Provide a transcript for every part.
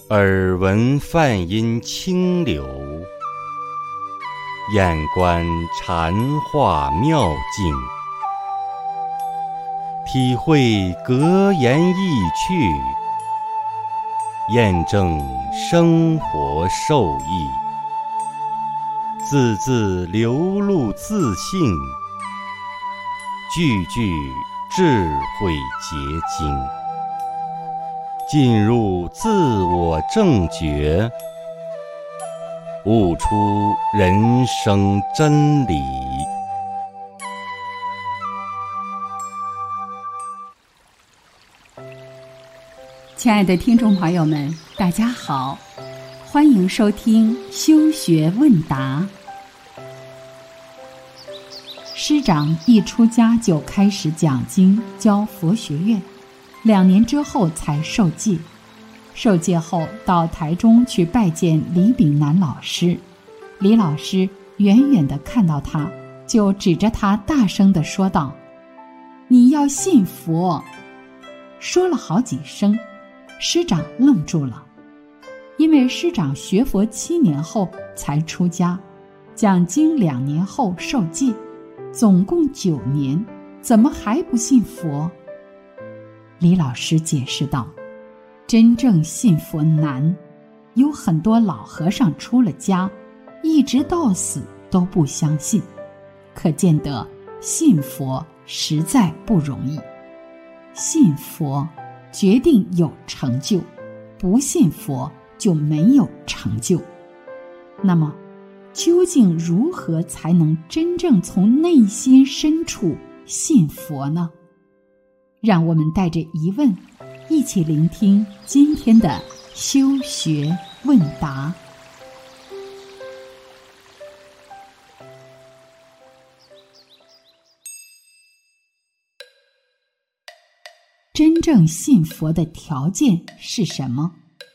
耳闻梵音清流，眼观禅化妙境，体会格言意趣，验证生活受益，字字流露自信，句句智慧结晶，进入自我正觉，悟出人生真理。 亲爱的听众朋友们，大家好，欢迎收听修学问答。师长一出家就开始讲经教佛学院，2年之后才受戒。受戒后到台中去拜见李炳南老师，李老师远远地看到他，就指着他大声地说道：“你要信佛。”说了好几声，师长愣住了，因为师长学佛7年后才出家，讲经2年后受戒，总共9年，怎么还不信佛？李老师解释道：真正信佛难，有很多老和尚出了家，一直到死都不相信，可见得信佛实在不容易。信佛决定有成就，不信佛就没有成就。那么究竟如何才能真正从内心深处信佛呢？让我们带着疑问一起聆听今天的修学问答。真正信佛的条件是什么？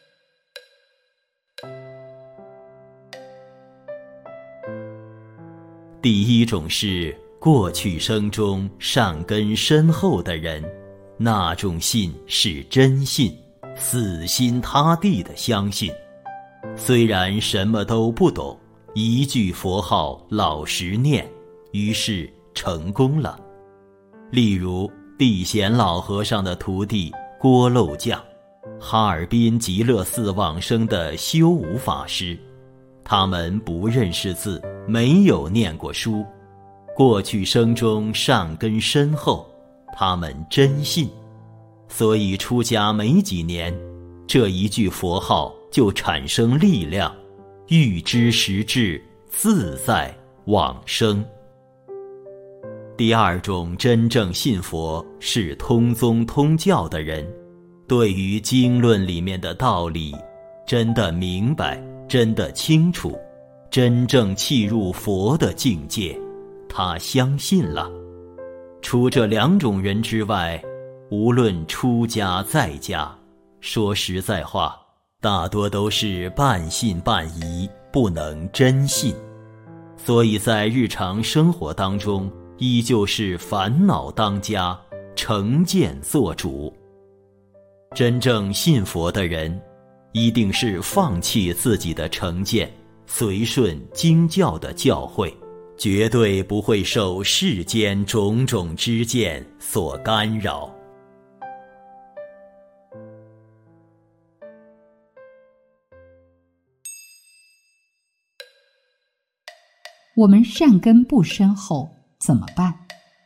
第一种是过去生中善根深厚的人，那种信是真信，死心塌地的相信，虽然什么都不懂，一句佛号老实念，于是成功了。例如地贤老和尚的徒弟郭漏将，哈尔滨极乐寺往生的修武法师，他们不认识字，没有念过书，过去生中善根深厚，他们真信，所以出家没几年，这一句佛号就产生力量，欲知实质，自在往生。第二种真正信佛是通宗通教的人，对于经论里面的道理真的明白，真的清楚，真正契入佛的境界，他相信了。除这2种人之外，无论出家在家，说实在话，大多都是半信半疑，不能真信，所以在日常生活当中依旧是烦恼当家，成见做主。真正信佛的人一定是放弃自己的成见，随顺经教的教诲，绝对不会受世间种种之见所干扰。 我们善根不深厚怎么办？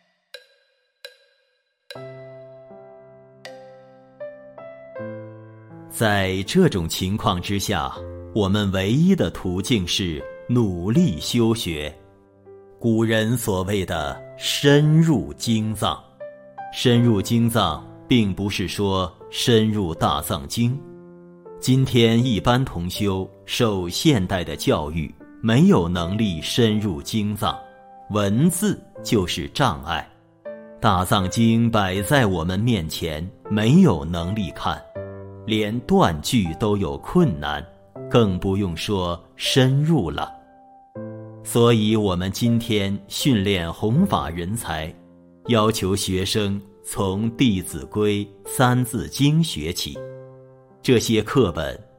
在这种情况之下，我们唯一的途径是努力修学。古人所谓的深入经藏，深入经藏并不是说深入大藏经。今天一般同修受现代的教育，没有能力深入经藏，文字就是障碍。大藏经摆在我们面前，没有能力看，连断句都有困难，更不用说深入了。所以我们今天训练弘法人才，要求学生从《弟子规》《三字经》学起。这些课本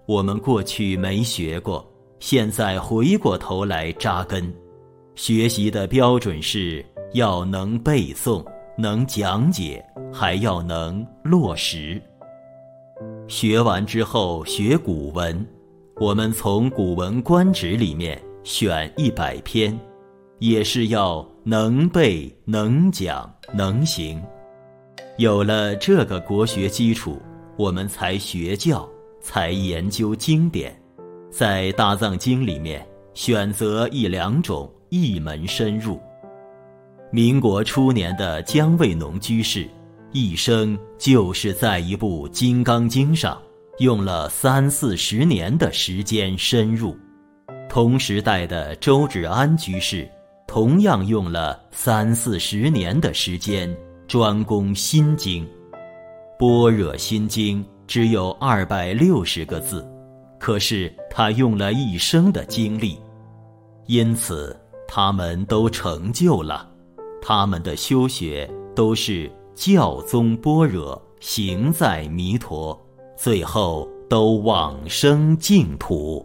我们过去没学过，现在回过头来扎根。学习的标准是要能背诵，能讲解，还要能落实。学完之后学古文，我们从《古文观止》里面选100篇，也是要能背、能讲、能行。有了这个国学基础，我们才学教，才研究经典，在大藏经里面选择1、2种，一门深入。民国初年的姜卫农居士，一生就是在一部《金刚经》上用了30、40年的时间深入。同时代的周芷安居士，同样用了30、40年的时间专攻心经。般若心经只有260个字，可是他用了一生的精力，因此他们都成就了。他们的修学都是教宗般若，行在弥陀，最后都往生净土。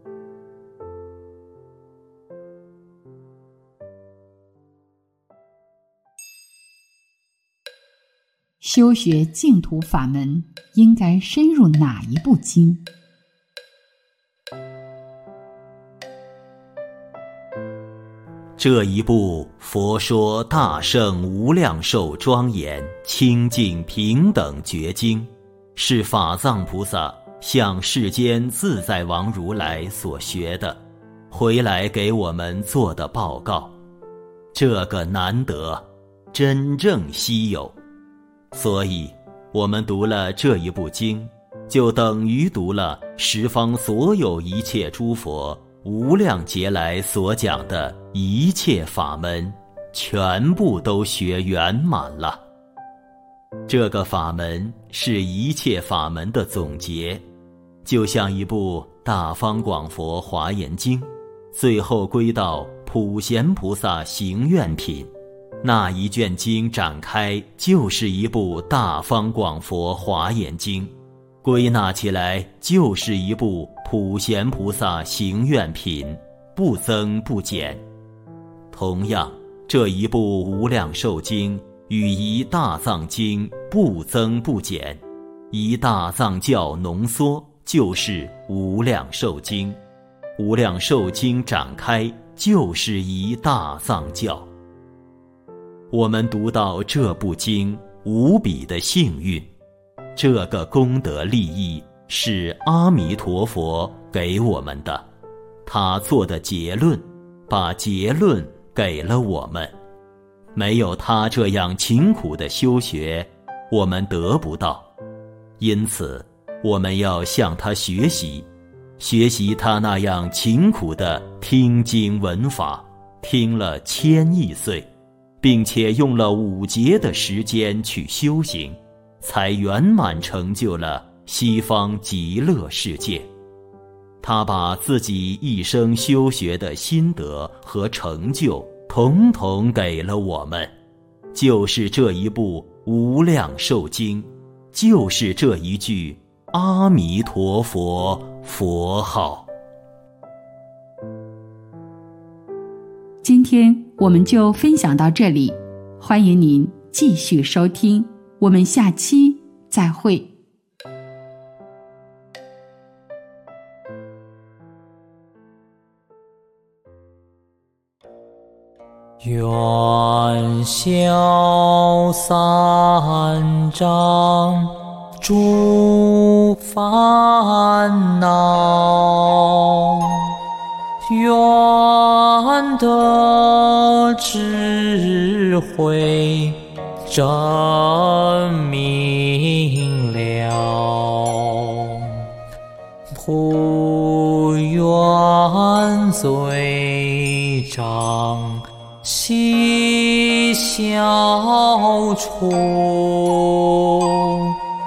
修学净土法门，应该深入哪一部经？ 这一部佛说大圣无量寿庄严清净平等觉经，是法藏菩萨向世间自在王如来所学的，回来给我们做的报告。这个难得，真正稀有，所以我们读了这一部经，就等于读了十方所有一切诸佛无量劫来所讲的一切法门，全部都学圆满了。这个法门是一切法门的总结，就像一部大方广佛华严经，最后归到普贤菩萨行愿品，那一卷经展开就是一部大方广佛华严经，归纳起来就是一部普贤菩萨行愿品，不增不减。同样，这一部无量寿经与一大藏经不增不减，一大藏教浓缩就是无量寿经，无量寿经展开就是一大藏教。我们读到这部经无比的幸运，这个功德利益是阿弥陀佛给我们的，他做的结论，把结论给了我们。没有他这样勤苦的修学，我们得不到。因此，我们要向他学习，学习他那样勤苦的听经闻法，听了1000亿岁，并且用了5劫的时间去修行，才圆满成就了西方极乐世界。他把自己一生修学的心得和成就统统给了我们，就是这一部无量寿经，就是这一句阿弥陀佛佛号。 今天我们就分享到这里，欢迎您继续收听，我们下期再会。 愿消三障诸烦恼，愿得智慧真明了，普愿罪障悉消除，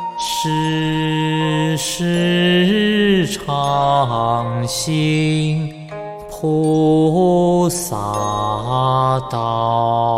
世世常行菩萨道。